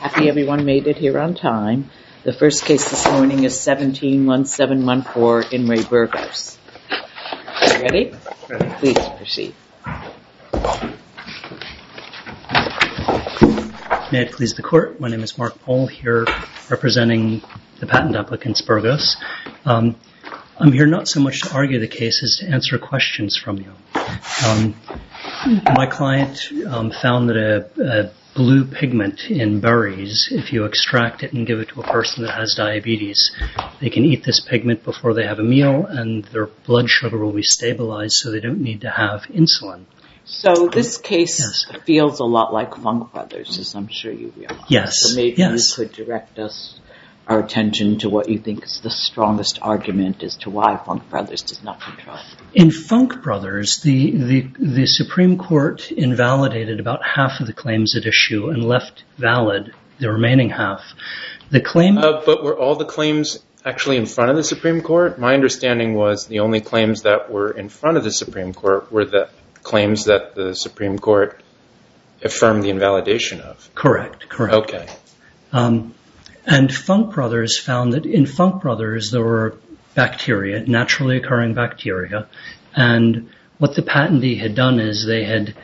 Happy everyone made it here on time. The first case this morning is 17-1714 in Ray Burgos. Ready? Please proceed. May it please the Court, my name is Mark Pohl, here representing the patent applicants Burgos. I'm here not so much to argue the case as to answer questions from you. My client found that a blue pigment in berries, if you extract it and give it to a person that has diabetes, they can eat this pigment before they have a meal and their blood sugar will be stabilized so they don't need to have insulin. So this case feels a lot like Funk Brothers, as I'm sure you realize. Yes. So maybe you could direct our attention to what you think is the strongest argument as to why Funk Brothers does not control. In Funk Brothers, the Supreme Court invalidated about half of the claims at issue and left valid the remaining half. The claim, but were all the claims actually in front of the Supreme Court? My understanding was the only claims that were in front of the Supreme Court were the claims that the Supreme Court affirmed the invalidation of. Correct. Okay. And Funk Brothers found that in Funk Brothers there were bacteria, naturally occurring bacteria, and what the patentee had done is they had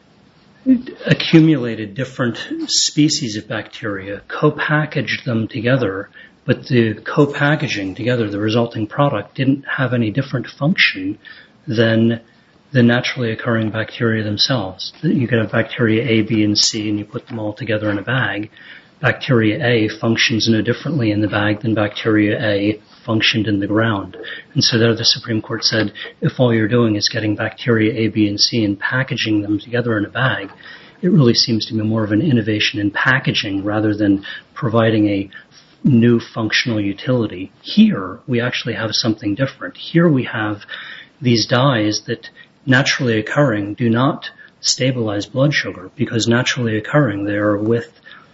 accumulated different species of bacteria, co-packaged them together, but the co-packaging together, the resulting product, didn't have any different function than the naturally occurring bacteria themselves. You could have bacteria A, B, and C, and you put them all together in a bag. Bacteria A functions no differently in the bag than bacteria A functioned in the ground. And so there the Supreme Court said, if all you're doing is getting bacteria A, B, and C and packaging them together in a bag, it really seems to be more of an innovation in packaging rather than providing a new functional utility. Here, we actually have something different. Here we have these dyes that naturally occurring do not stabilize blood sugar because naturally occurring they are with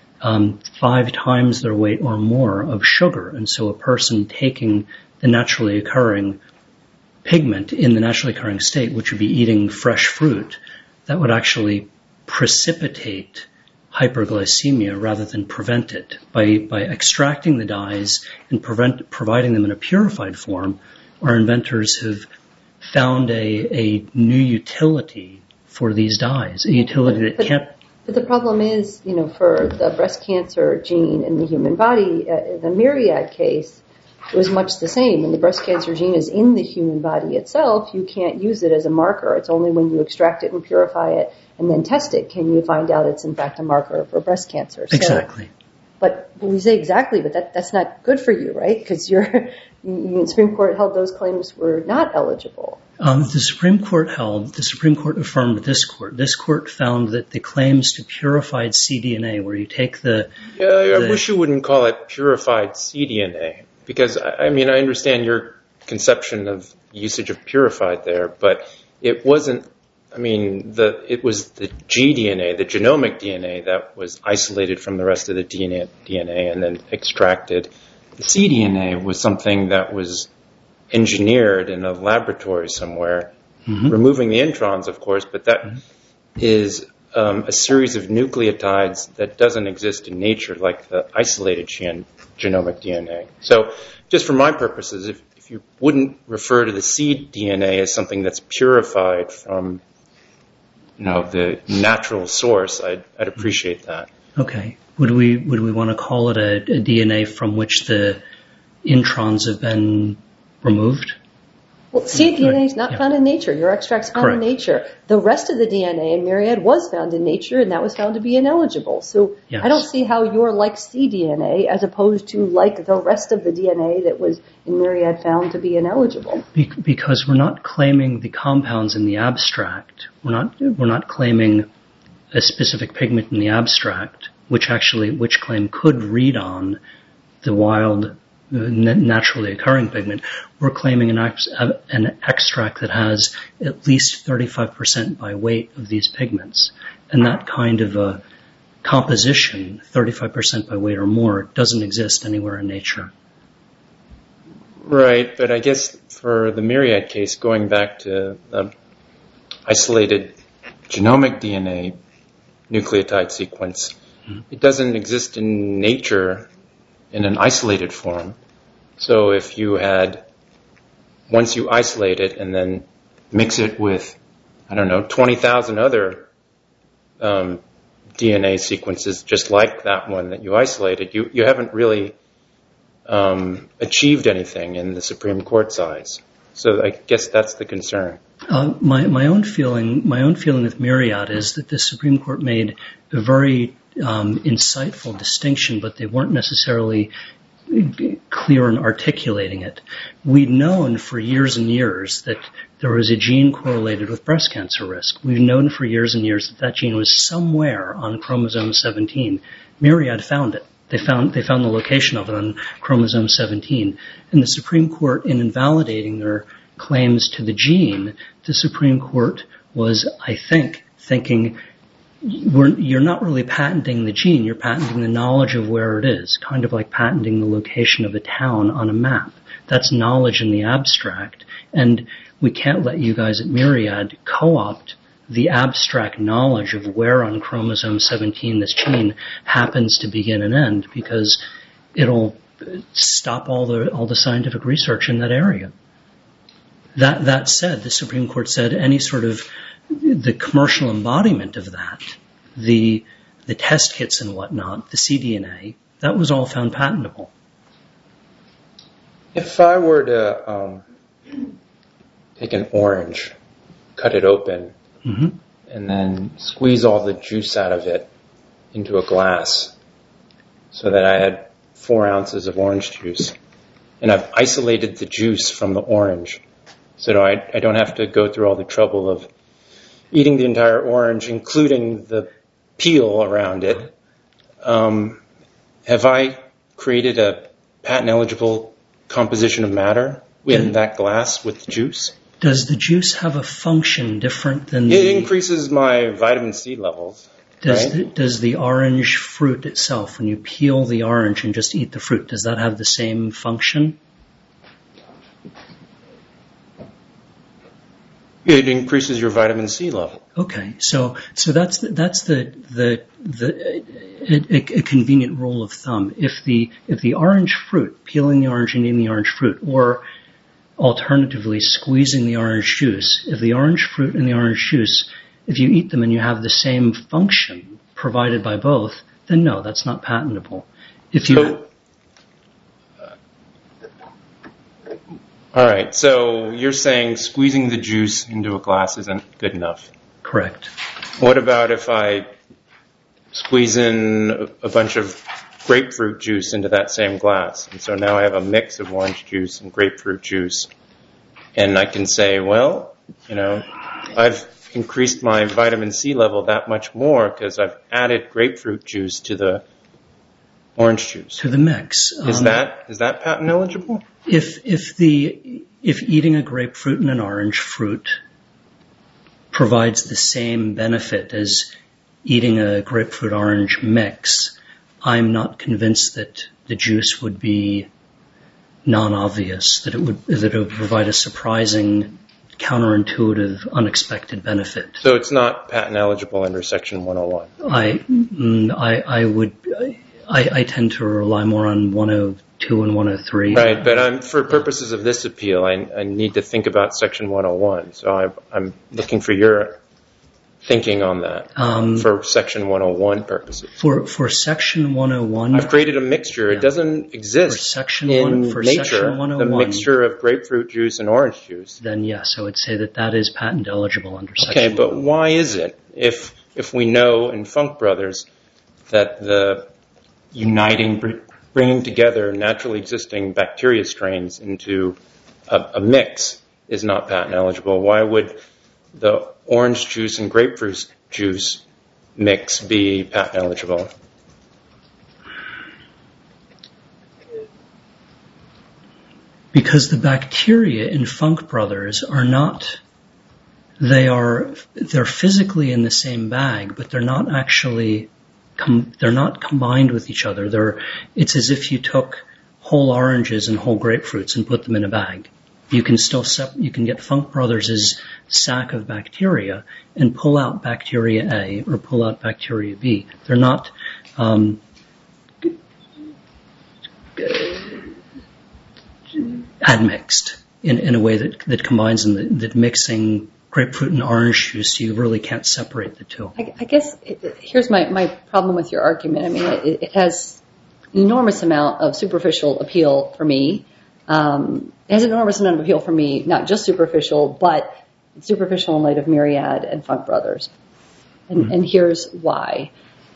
5 times their weight or more of sugar. And so a person taking the naturally occurring pigment in the naturally occurring state, which would be eating fresh fruit, that would actually precipitate hyperglycemia rather than prevent it. By extracting the dyes and providing them in a purified form, our inventors have found a new utility for these dyes, a utility that can't... But the problem is, for the breast cancer gene in the human body, the Myriad case, it was much the same. When the breast cancer gene is in the human body itself, you can't use it as a marker. It's only when you extract it and purify it and then test it can you find out it's in fact a marker for breast cancer. Exactly. But we say exactly, but that's not good for you, right? Because the Supreme Court held those claims were not eligible. The Supreme Court affirmed this court. This court found that the claims to purified cDNA, where you take the... I wish you wouldn't call it purified cDNA, because, I understand your conception of usage of purified there, but it wasn't, it was the gDNA, the genomic DNA, that was isolated from the rest of the DNA and then extracted. The cDNA was something that was engineered in a laboratory somewhere, removing the introns, of course, but that is a series of nucleotides that doesn't exist in nature, like the isolated genomic DNA. So just for my purposes, if you wouldn't refer to the cDNA as something that's purified from the natural source, I'd appreciate that. Okay. Would we want to call it a DNA from which the introns have been removed? Well, cDNA is not found in nature. Your extract's found in nature. The rest of the DNA in Myriad was found in nature, and that was found to be ineligible. So I don't see how you're like cDNA as opposed to like the rest of the DNA that was in Myriad found to be ineligible. Because we're not claiming the compounds in the abstract. We're not claiming a specific pigment in the abstract, which claim could read on the wild, naturally occurring pigment. We're claiming an extract that has at least 35% by weight of these pigments. And that kind of a composition, 35% by weight or more, doesn't exist anywhere in nature. Right, but I guess for the Myriad case, going back to isolated genomic DNA nucleotide sequence, It doesn't exist in nature in an isolated form. So if you had, once you isolate it and then mix it with, 20,000 other DNA sequences just like that one that you isolated, you haven't really achieved anything in the Supreme Court's eyes. So I guess that's the concern. My own feeling with Myriad is that the Supreme Court made a very insightful distinction, but they weren't necessarily clear in articulating it. We'd known for years and years that there was a gene correlated with breast cancer risk. We've known for years and years that gene was somewhere on chromosome 17. Myriad found it. They found the location of it on chromosome 17. And the Supreme Court, in invalidating their claims to the gene, the Supreme Court was, I think, thinking, you're not really patenting the gene, you're patenting the knowledge of where it is, kind of like patenting the location of a town on a map. That's knowledge in the abstract, and we can't let you guys at Myriad co-opt the abstract knowledge of where on chromosome 17 this gene happens to begin and end, because it'll stop all the scientific research in that area. That said, the Supreme Court said any sort of the commercial embodiment of that, the test kits and whatnot, the cDNA, that was all found patentable. If I were to take an orange, cut it open, and then squeeze all the juice out of it into a glass so that I had 4 ounces of orange juice, and I've isolated the juice from the orange so I don't have to go through all the trouble of eating the entire orange, including the peel around it. Have I created a patent-eligible composition of matter in that glass with the juice? Does the juice have a function different than It increases my vitamin C levels. Does the orange fruit itself, when you peel the orange and just eat the fruit, does that have the same function? It increases your vitamin C level. Okay, so that's a convenient rule of thumb. If the orange fruit, peeling the orange and eating the orange fruit, or alternatively squeezing the orange juice, if the orange fruit and the orange juice, if you eat them and you have the same function provided by both, then no, that's not patentable. All right, so you're saying squeezing the juice into a glass isn't good enough? Correct. What about if I squeeze in a bunch of grapefruit juice into that same glass? And so now I have a mix of orange juice and grapefruit juice. And I can say, well, I've increased my vitamin C level that much more because I've added grapefruit juice to the orange juice. To the mix. Is that patent eligible? If eating a grapefruit and an orange fruit provides the same benefit as eating a grapefruit orange mix, I'm not convinced that the juice would be non-obvious, that it would provide a surprising, counterintuitive, unexpected benefit. So it's not patent eligible under Section 101? I tend to rely more on 102 and 103. Right, but for purposes of this appeal, I need to think about Section 101. So I'm looking for your thinking on that for Section 101 purposes. For Section 101... I've created a mixture. Yeah. It doesn't exist in nature, Section 101, the mixture of grapefruit juice and orange juice. Then yes, I would say that is patent eligible under Section 101. Okay, but why is it? If we know in Funk Brothers that the bringing together naturally existing bacteria strains into a mix is not patent eligible, why would the orange juice and grapefruit juice mix be patent eligible? Because the bacteria in Funk Brothers are not, they're physically in the same bag, but they're not actually, they're not combined with each other. It's as if you took whole oranges and whole grapefruits and put them in a bag. You can get Funk Brothers' sack of bacteria and pull out bacteria A or pull out bacteria B. They're not admixed in a way that combines them, that mixing grapefruit and orange juice, you really can't separate the two. I guess here's my problem with your argument. I mean, it has an enormous amount of superficial appeal for me. It has an enormous amount of appeal for me, not just superficial, but it's superficial in light of Myriad and Funk Brothers. And here's why.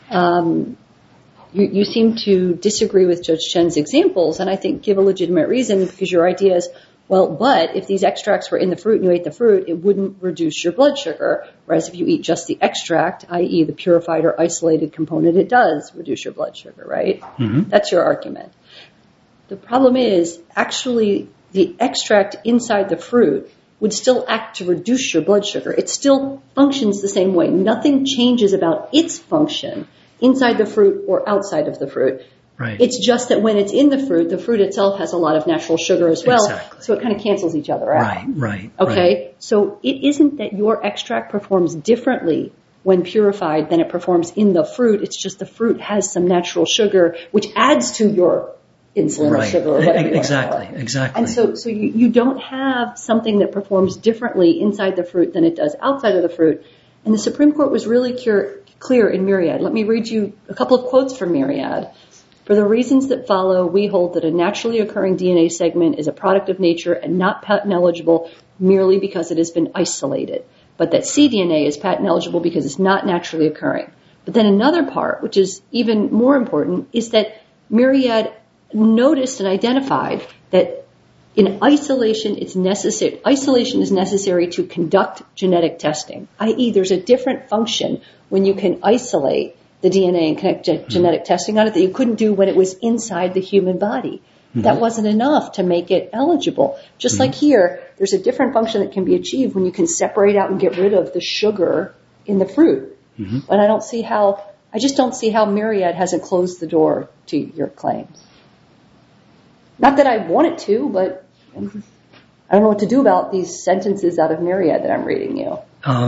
You seem to disagree with Judge Chen's examples, and I think give a legitimate reason, because your idea is, well, but if these extracts were in the fruit and you ate the fruit, it wouldn't reduce your blood sugar, whereas if you eat just the extract, i.e. the purified or isolated component, it does reduce your blood sugar, right? Mm-hmm. That's your argument. The problem is, actually, the extract inside the fruit would still act to reduce your blood sugar. It still functions the same way. Nothing changes about its function inside the fruit or outside of the fruit. Right. It's just that when it's in the fruit itself has a lot of natural sugar as well. Exactly. So it kind of cancels each other out. Right. Okay? Right. So it isn't that your extract performs differently when purified than it performs in the fruit. It's just the fruit has some natural sugar, which adds to your insulin or sugar or whatever. Exactly. And so you don't have something that performs differently inside the fruit than it does outside of the fruit. And the Supreme Court was really clear in Myriad. Let me read you a couple of quotes from Myriad. For the reasons that follow, we hold that a naturally occurring DNA segment is a product of nature and not patent eligible merely because it has been isolated, but that cDNA is patent eligible because it's not naturally occurring. But then another part, which is even more important, is that Myriad noticed and identified that in isolation, isolation is necessary to conduct genetic testing, i.e. there's a different function when you can isolate the DNA and connect genetic testing on it that you couldn't do when it was inside the human body. Mm-hmm. That wasn't enough to make it eligible. Just like here, there's a different function that can be achieved when you can separate out and get rid of the sugar in the fruit. Mm-hmm. But I just don't see how Myriad hasn't closed the door to your claims. Not that I want it to, but I don't know what to do about these sentences out of Myriad that I'm reading you.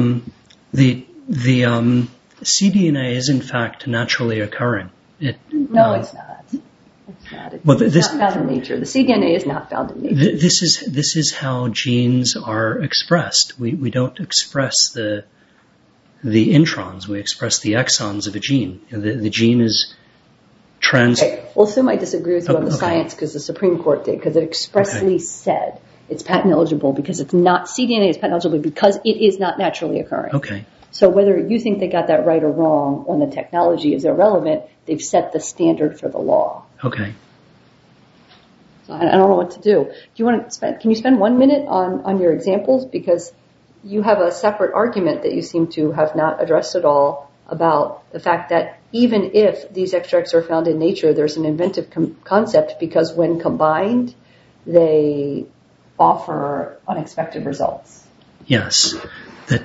The cDNA is in fact naturally occurring. It's not. It's not. It's not found in nature. The cDNA is not found in nature. This is how genes are expressed. We don't express the introns. We express the exons of a gene. The gene is Okay. Well, assume I disagree with you on the science because the Supreme Court did, because it expressly said it's patent eligible because it's not, cDNA is patent eligible because it is not naturally occurring. Okay. So whether you think they got that right or wrong on the technology is irrelevant. They've set the standard for the law. Okay. So I don't know what to do. Can you spend 1 minute on your examples? Because you have a separate argument that you seem to have not addressed at all about the fact that even if these extracts are found in nature, there's an inventive concept because when combined, they offer unexpected results. Yes. That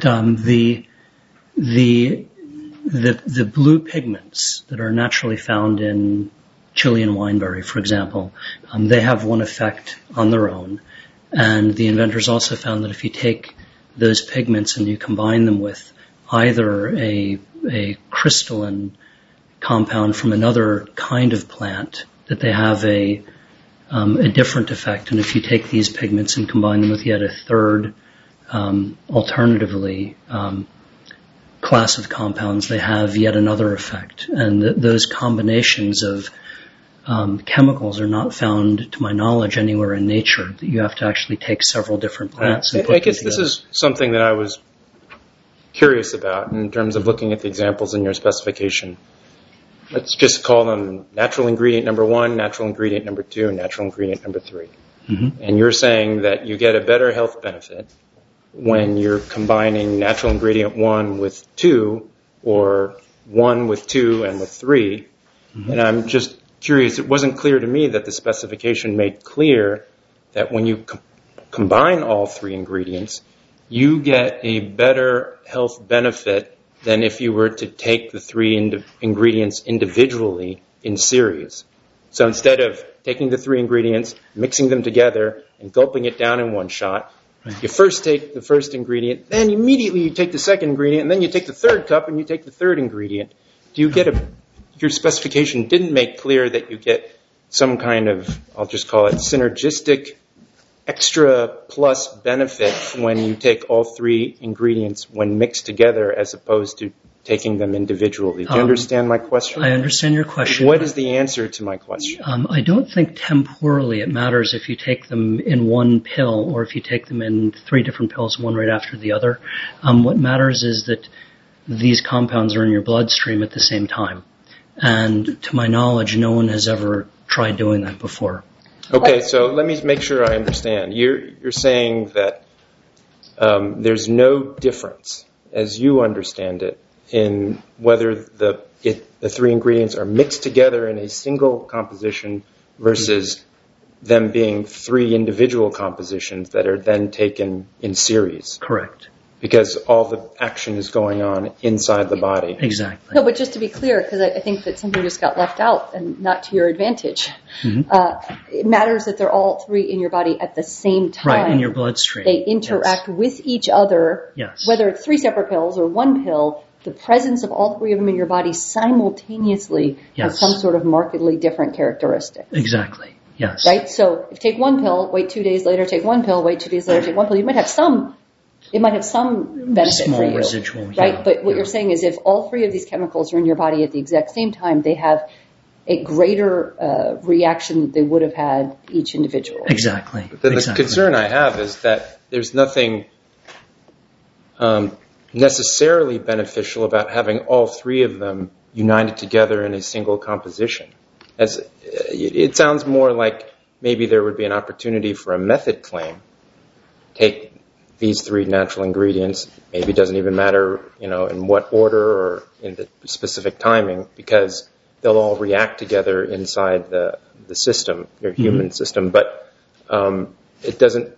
the blue pigments that are naturally found in Chilean wineberry, for example, they have one effect on their own. And the inventors also found that if you take those pigments and you combine them with either a crystalline compound from another kind of plant, that they have a different effect. And if you take these pigments and combine them with yet a third, alternatively, class of compounds, they have yet another effect. And those combinations of chemicals are not found, to my knowledge, anywhere in nature. You have to actually take several different plants and put them together. I guess this is something that I was curious about in terms of looking at the examples in your specification. Let's just call them natural ingredient number 1, natural ingredient number 2, and natural ingredient number 3. Mm-hmm. And you're saying that you get a better health benefit when you're combining natural ingredient 1 with 2, or 1 with 2 and with 3. Mm-hmm. And I'm just curious, it wasn't clear to me that the specification made clear that when you combine all 3 ingredients, you get a better health benefit than if you were to take the 3 ingredients individually in series. So instead of taking the 3 ingredients, mixing them together, and gulping it down in one shot, you first take the first ingredient, then immediately you take the second ingredient, and then you take the third cup and you take the third ingredient. Do you get a your specification didn't make clear that you get some kind of, I'll just call it synergistic extra plus benefit when you take all three ingredients when mixed together as opposed to taking them individually. Do you understand my question? I understand your question. What is the answer to my question? I don't think temporally it matters if you take them in one pill or if you take them in 3 different pills, one right after the other. What matters is that these compounds are in your bloodstream at the same time. And to my knowledge, no one has ever tried doing that before. Okay, so let me make sure I understand. You're saying that there's no difference, as you understand it, in whether the 3 ingredients are mixed together in a single composition versus them being 3 individual compositions that are then taken in series. Correct. Because all the action is going on inside the body. Exactly. No, but just to be clear, because I think that something just got left out and not to your advantage. It matters that they're all 3 in your body at the same time. Right, in your bloodstream. They interact with each other. Yes. Whether it's 3 separate pills or 1 pill, the presence of all 3 of them in your body simultaneously has some sort of markedly different characteristic. Exactly. Yes. Right? So if you take 1 pill, wait 2 days later, take 1 pill, wait 2 days later, take 1 pill, it might have some benefit small for you. Residual, right? Yeah, but what you're saying is if all 3 of these chemicals are in your body at the exact same time, they have a greater reaction than they would have had each individual. Exactly. Then the concern I have is that there's nothing necessarily beneficial about having all 3 of them united together in a single composition. It sounds more like maybe there would be an opportunity for a method claim. Take these 3 natural ingredients, maybe it doesn't even matter, in what order or in the specific timing, because they'll all react together inside the system, your human system. But it doesn't.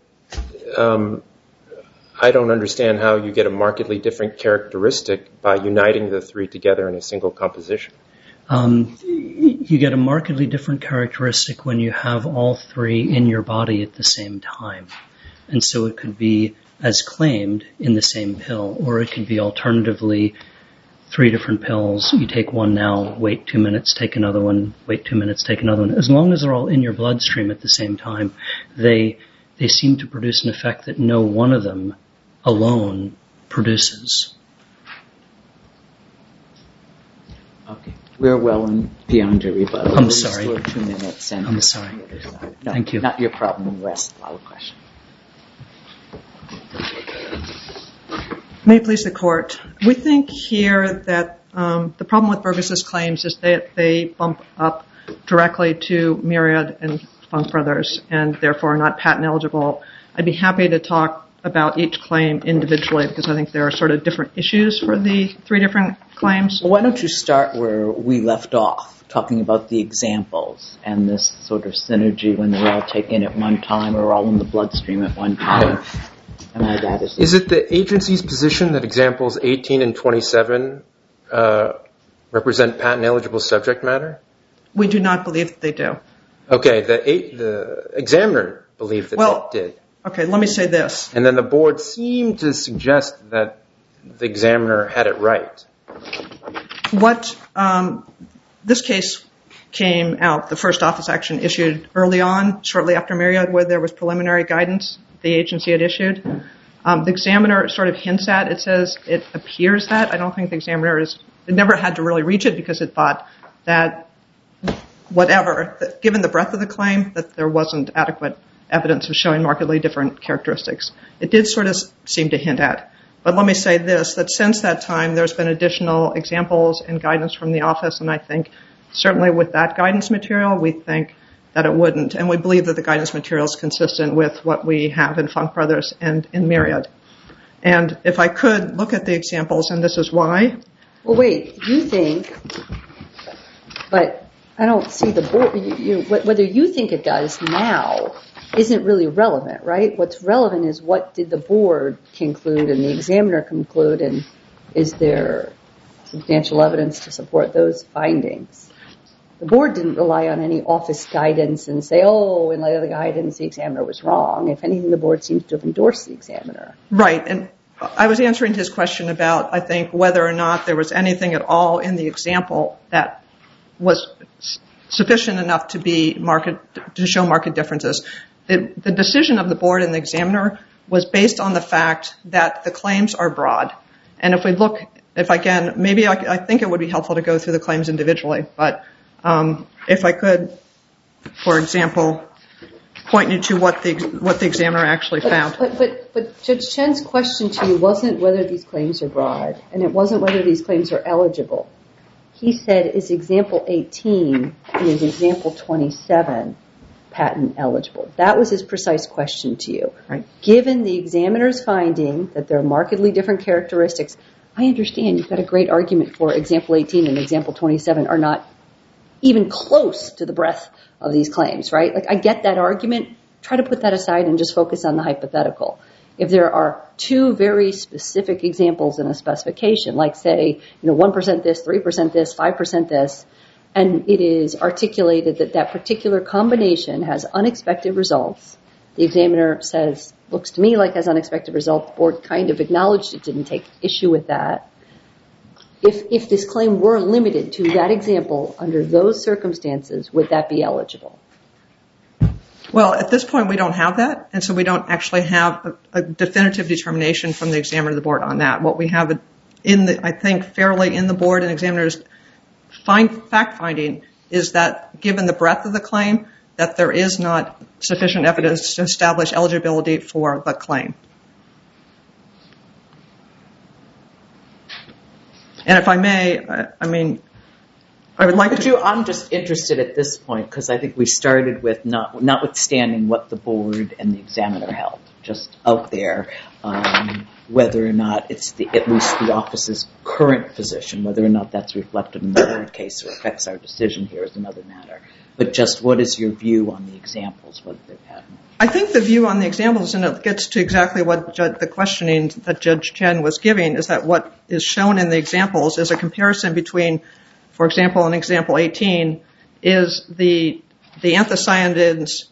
I don't understand how you get a markedly different characteristic by uniting the 3 together in a single composition. You get a markedly different characteristic when you have all 3 in your body at the same time. And so it could be, as claimed, in the same pill, or it could be alternatively 3 different pills. You take one now, wait 2 minutes, take another one, wait 2 minutes, take another one. As long as they're all in your bloodstream at the same time, they seem to produce an effect that no one of them alone produces. Okay. We're well beyond your rebuttal. I'm sorry. 2 minutes. And I'm sorry. No, Thank you. Not your problem. You asked a lot of questions. May it please the Court. We think here that the problem with Burgess's claims is that they bump up directly to Myriad and Funk Brothers and therefore are not patent eligible. I'd be happy to talk about each claim individually because I think there are sort of different issues for the 3 different claims. Well, why don't you start where we left off, talking about the examples and this sort of synergy when they're all taken at one time or all in the bloodstream at one time. Is it the agency's position that examples 18 and 27 represent patent-eligible subject matter? We do not believe that they do. Okay, the examiner believed that they did. Okay, let me say this. And then the board seemed to suggest that the examiner had it right. This case came out, the first office action issued early on, shortly after Myriad, where there was preliminary guidance the agency had issued. The examiner sort of hints at, it says it appears that. I don't think the examiner it never had to really reach it because it thought that given the breadth of the claim, that there wasn't adequate evidence of showing markedly different characteristics. It did sort of seem to hint at. But let me say this, that since that time, there's been additional examples and guidance from the office, and I think certainly with that guidance material, we think that it wouldn't. And we believe that the guidance material is consistent with what we have in Funk Brothers and in Myriad. And if I could look at the examples, and this is why. Well, wait, you think, but I don't see the board, whether you think it does now isn't really relevant, right? What's relevant is what did the board conclude and the examiner conclude, and is there substantial evidence to support those findings? The board didn't rely on any office guidance and say, in light of the guidance, the examiner was wrong. If anything, the board seems to have endorsed the examiner. Right, and I was answering his question about, I think, whether or not there was anything at all in the example that was sufficient enough to show market differences. The decision of the board and the examiner was based on the fact that the claims are broad. And if we look, maybe I think it would be helpful to go through the claims individually, but if I could, for example, point you to what the examiner actually found. But Judge Chen's question to you wasn't whether these claims are broad, and it wasn't whether these claims are eligible. He said, is example 18 and is example 27 patent eligible? That was his precise question to you. Right. Given the examiner's finding that there are markedly different characteristics, I understand you've got a great argument for example 18 and example 27 are not even close to the breadth of these claims, right? Like, I get that argument. Try to put that aside and just focus on the hypothetical. If there are two very specific examples in a specification, like say, 1% this, 3% this, 5% this, and it is articulated that that particular combination has unexpected results, the examiner says, looks to me like has unexpected results, the board kind of acknowledged it, didn't take issue with that. If this claim were limited to that example under those circumstances, would that be eligible? Well, at this point, we don't have that, and so we don't actually have a definitive determination from the examiner of the board on that. What we have I think, fairly in the board and examiner's fact-finding is that given the breadth of the claim, that there is not sufficient evidence to establish eligibility for the claim. And if I may, I would like to... I'm just interested at this point, because I think we started with notwithstanding what the board and the examiner held, just out there, whether or not it's at least the office's current position, whether or not that's reflected in the board case or affects our decision here is another matter. But just what is your view on the examples, whether they're patent? I think the view on the examples, and it gets to exactly what the questioning that Judge Chen was giving, is that what is shown in the examples is a comparison between, for example, in example 18, is the anthocyanins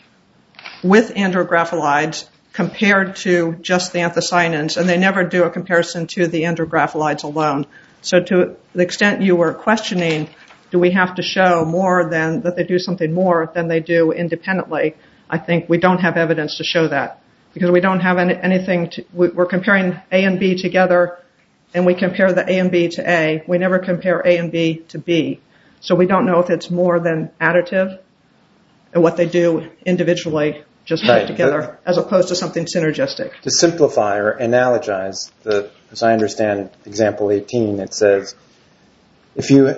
with andrographolides compared to just the anthocyanins, and they never do a comparison to the andrographolides alone. So to the extent you were questioning, do we have to show more than that they do something more than they do independently, I think we don't have evidence to show that, because we don't have anything we're comparing A and B together, and we compare the A and B to A. We never compare A and B to B. So we don't know if it's more than additive and what they do individually just put together, as opposed to something synergistic. To simplify or analogize, as I understand example 18, it says, if you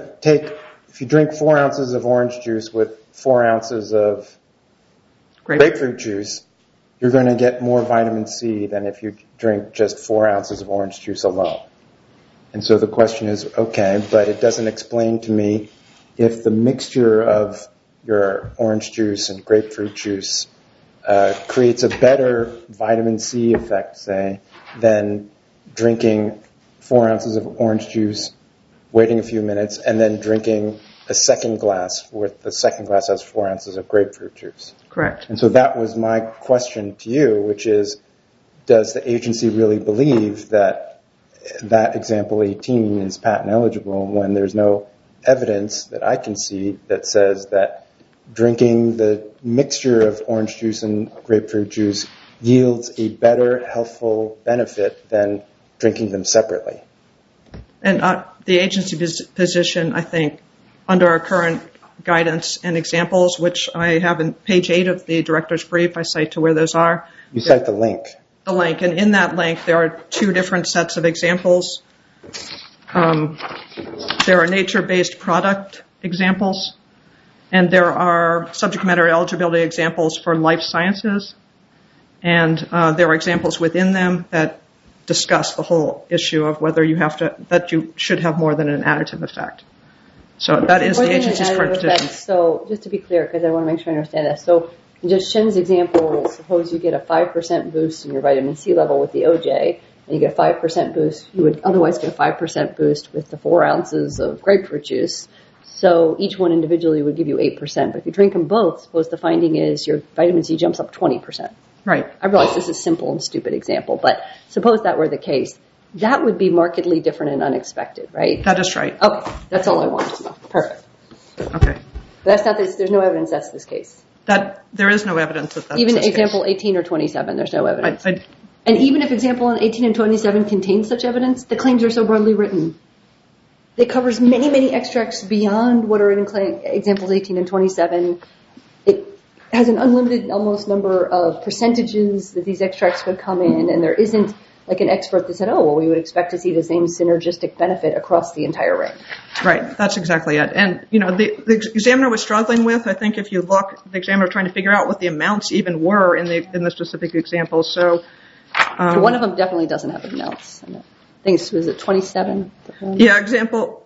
drink 4 ounces of orange juice with 4 ounces of grapefruit juice, you're going to get more vitamin C than if you drink just 4 ounces of orange juice alone. And so the question is, okay, but it doesn't explain to me if the mixture of your orange juice and grapefruit juice creates a better vitamin C effect, say, than drinking 4 ounces of orange juice, waiting a few minutes, and then drinking a second glass, where the second glass has 4 ounces of grapefruit juice. Correct. And so that was my question to you, which is, does the agency really believe that example 18 is patent eligible when there's no evidence that I can see that says that drinking the mixture of orange juice and grapefruit juice yields a better healthful benefit than drinking them separately? And the agency position, I think, under our current guidance and examples, which I have in page 8 of the director's brief, I cite to where those are. You cite the link. The link, and in that link there are 2 different sets of examples. There are nature-based product examples, and there are subject matter eligibility examples for life sciences, and there are examples within them that discuss the whole issue of whether that you should have more than an additive effect. So that is the agency's current position. So just to be clear, because I want to make sure I understand this. So in just Shen's example, suppose you get a 5% boost in your vitamin C level with the OJ, and you get a 5% boost. You would otherwise get a 5% boost with the 4 ounces of grapefruit juice. So each one individually would give you 8%. But if you drink them both, suppose the finding is your vitamin C jumps up 20%. Right. I realize this is a simple and stupid example, but suppose that were the case. That would be markedly different and unexpected, right? That is right. Okay, that's all I wanted to know. Perfect. Okay. But there's no evidence that's this case. There is no evidence that that's even this example case. 18 or 27, there's no evidence. And even if example 18 and 27 contain such evidence, the claims are so broadly written. It covers many, many extracts beyond what are in examples 18 and 27. It has an unlimited almost number of percentages that these extracts could come in, and there isn't like an expert that said, oh, well, we would expect to see the same synergistic benefit across the entire range. Right, that's exactly it. And, the examiner was struggling with, I think if you look, the examiner was trying to figure out what the amounts even were in the specific examples. So one of them definitely doesn't have amounts. I think was it 27? Yeah, example,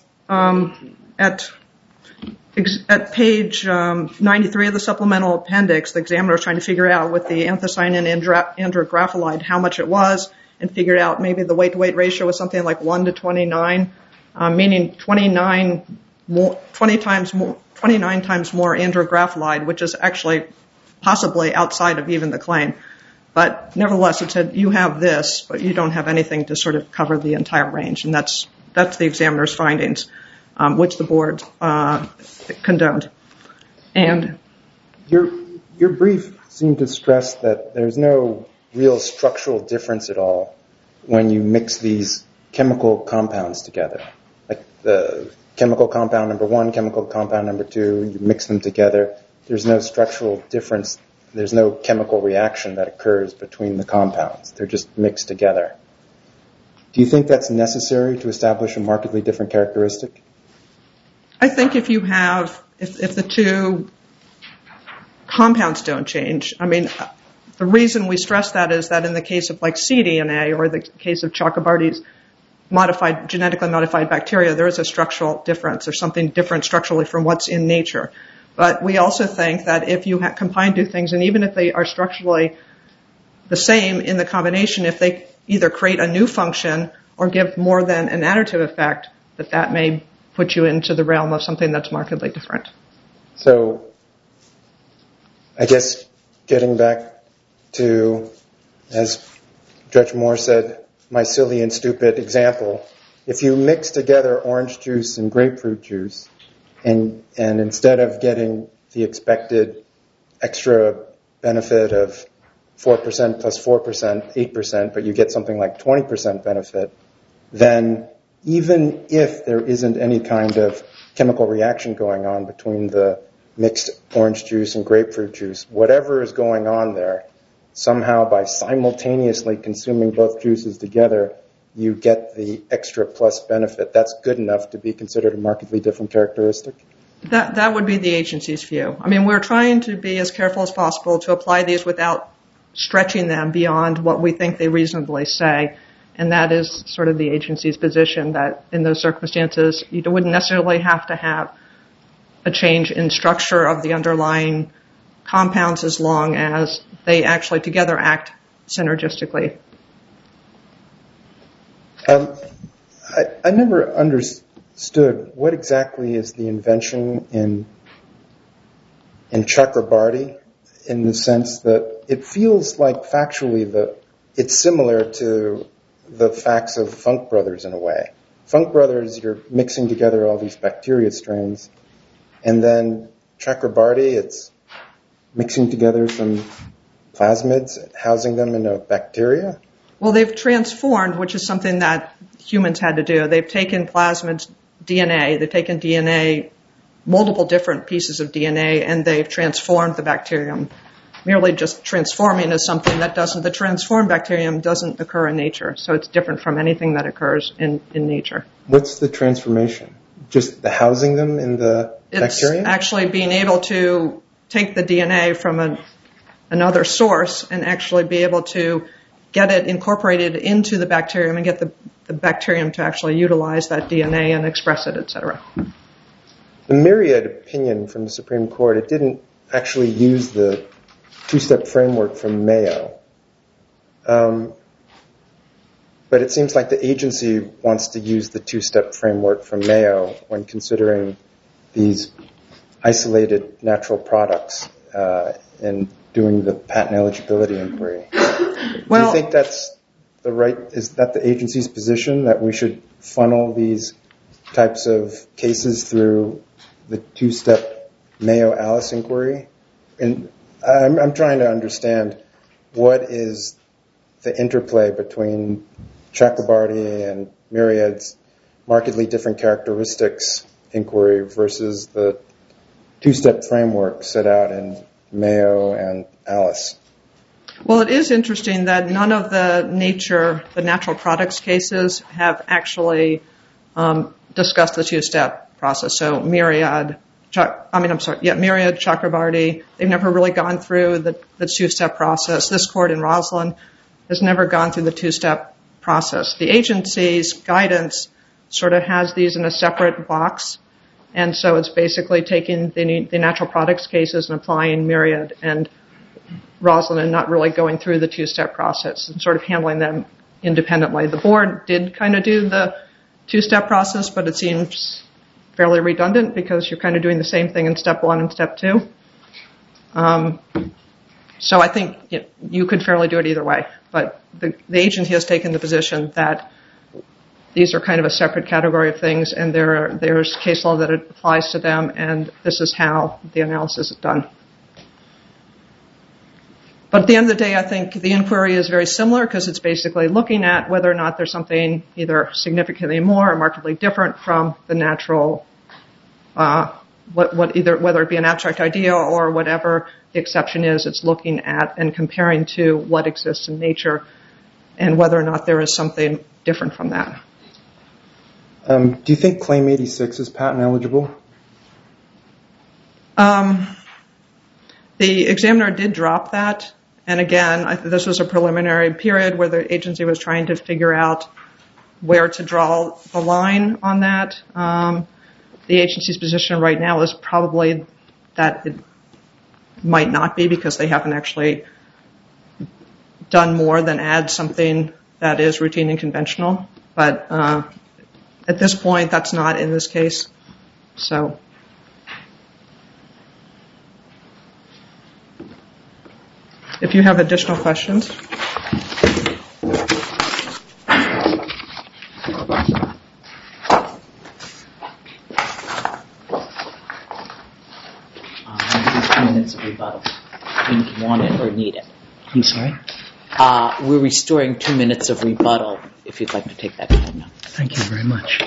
at page 93 of the supplemental appendix, the examiner was trying to figure out with the anthocyanin and andrographolide how much it was, and figured out maybe the weight-to-weight ratio was something like 1 to 29, meaning 29 times more andrographolide, which is actually possibly outside of even the claim. But nevertheless, it said you have this, but you don't have anything to sort of cover the entire range, and that's the examiner's findings, which the board condoned. And your brief seemed to stress that there's no real structural difference at all when you mix these chemical compounds together. Like the chemical compound number 1, chemical compound number 2, you mix them together. There's no structural difference. There's no chemical reaction that occurs between the compounds. They're just mixed together. Do you think that's necessary to establish a markedly different characteristic? I think if the two compounds don't change, the reason we stress that is that in the case of like cDNA or the case of Chakrabarty's genetically modified bacteria, there is a structural difference or something different structurally from what's in nature. But we also think that if you combine two things, and even if they are structurally the same in the combination, if they either create a new function or give more than an additive effect, that may put you into the realm of something that's markedly different. So, I guess getting back to, as Judge Moore said, my silly and stupid example, if you mix together orange juice and grapefruit juice, and instead of getting the expected extra benefit of 4% plus 4%, 8%, but you get something like 20% benefit, then even if there isn't any kind of chemical reaction going on between the mixed orange juice and grapefruit juice, whatever is going on there, somehow by simultaneously consuming both juices together, you get the extra plus benefit. That's good enough to be considered a markedly different characteristic? That would be the agency's view. We're trying to be as careful as possible to apply these without stretching them beyond what we think they reasonably say. And that is sort of the agency's position, that in those circumstances, you wouldn't necessarily have to have a change in structure of the underlying compounds as long as they actually together act synergistically. I never understood what exactly is the invention in Chakrabarty, in the sense that it feels like factually it's similar to the facts of Funk Brothers in a way. Funk Brothers, you're mixing together all these bacteria strains, and then Chakrabarty, it's mixing together some plasmids, housing them in a bacteria. Well, they've transformed, which is something that humans had to do. They've taken plasmids DNA, they've taken DNA, multiple different pieces of DNA, and they've transformed the bacterium. Merely just transforming is something that the transformed bacterium doesn't occur in nature, so it's different from anything that occurs in nature. What's the transformation? Just the housing them in the bacterium? It's actually being able to take the DNA from another source and actually be able to get it incorporated into the bacterium and get the bacterium to actually utilize that DNA and express it, etc. The Myriad opinion from the Supreme Court, it didn't actually use the two-step framework from Mayo. But it seems like the agency wants to use the two-step framework from Mayo when considering these isolated natural products and doing the patent eligibility inquiry. Do you think is that the agency's position, that we should funnel these types of cases through the two-step Mayo-Alice inquiry. And I'm trying to understand what is the interplay between Chakrabarty and Myriad's markedly different characteristics inquiry versus the two-step framework set out in Mayo and Alice. Well, it is interesting that none of the natural products cases have actually discussed the two-step process. So Myriad, Chakrabarty, they've never really gone through the two-step process. This court in Roslyn has never gone through the two-step process. The agency's guidance sort of has these in a separate box, and so it's basically taking the natural products cases and applying Myriad and Roslyn and not really going through the two-step process and sort of handling them independently. The board did kind of do the two-step process, but it seems fairly redundant because you're kind of doing the same thing in step 1 and step 2. So I think you could fairly do it either way, but the agency has taken the position that these are kind of a separate category of things, and there's case law that applies to them, and this is how the analysis is done. But at the end of the day, I think the inquiry is very similar because it's basically looking at whether or not there's something either significantly more or markedly different from the natural, whether it be an abstract idea or whatever the exception is. It's looking at and comparing to what exists in nature and whether or not there is something different from that. Do you think Claim 86 is patent eligible? The examiner did drop that. And again, this was a preliminary period where the agency was trying to figure out where to draw the line on that. The agency's position right now is probably that it might not be because they haven't actually done more than add something that is routine and conventional. But at this point, that's not in this case. So. If you have additional questions. Minutes of rebuttal. If you want it or need it. I'm sorry? We're restoring 2 minutes of rebuttal if you'd like to take that time now. Thank you very much.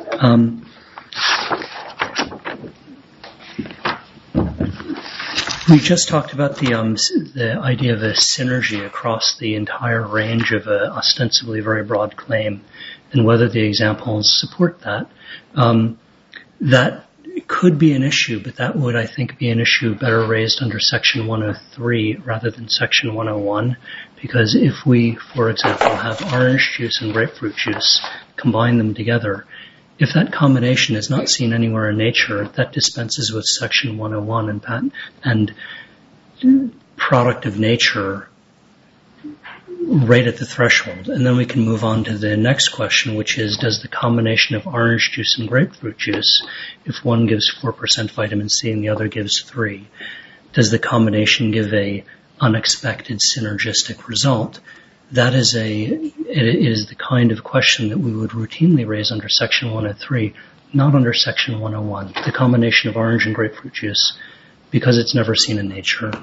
We just talked about the idea of a synergy across the entire range of a ostensibly very broad claim and whether the examples support that. That could be an issue, but that would, I think, be an issue better raised under Section 103 rather than Section 101, because if we, for example, have orange juice and grapefruit juice, combine them together, if that combination is not seen anywhere in nature, that dispenses with Section 101 and patent and product of nature right at the threshold. And then we can move on to the next question, which is, does the combination of orange juice and grapefruit juice, if one gives 4% vitamin C and the other gives 3, does the combination give a unexpected synergistic result? It is the kind of question that we would routinely raise under Section 103, not under Section 101. The combination of orange and grapefruit juice, because it's never seen in nature,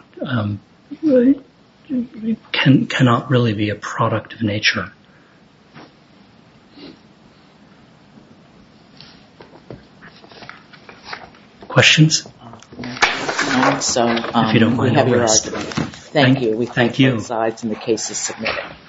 cannot really be a product of nature. Questions? So if you don't mind, we have your argument. Thank you. We thank you. both sides, and the case is submitted.